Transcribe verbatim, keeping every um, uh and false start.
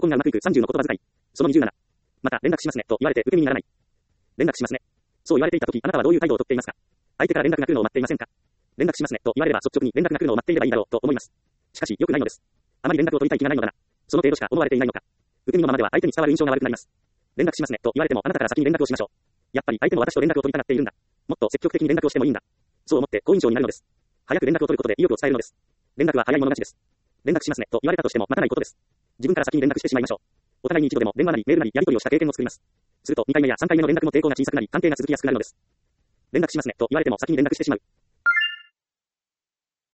がうまくいくさんじゅうの言葉遣い。そのにじゅうなな。また、連絡しますね、と言われて受け身にならない。連絡しますね。そう言われていたとき、あなたはどういう態度をとっていますか？相手から連絡が来るのを待っていませんか？連絡しますね、と言われれば率直に連絡が来るのを待っていればいいだろう、と思います。しかし、良くないのです。あまり連絡を取りたい気がないのだな。その程度しか思われていないのか。受け身のままでは相手に伝わる印象が悪くなります。連絡しますね、と言われてもあなたから先に連絡をしましょう。やっぱり相手も私と連絡を取りたがっているんだ。もっと積極的に連絡をしてもいいんだ。そう思って好印象になるのです。早く連絡を取ることで意欲を伝えるのです。連絡は早い者勝ちです。連絡しますね、と言われたとしても待たないことです。自分から先に連絡してしまいましょう。お互いに一度でも電話なりメールなりやり取りをした経験を作ります。するとにかいめやさんかいめの連絡の抵抗が小さくなり関係が続きやすくなるのです。連絡しますね、と言われても先に連絡してしまう。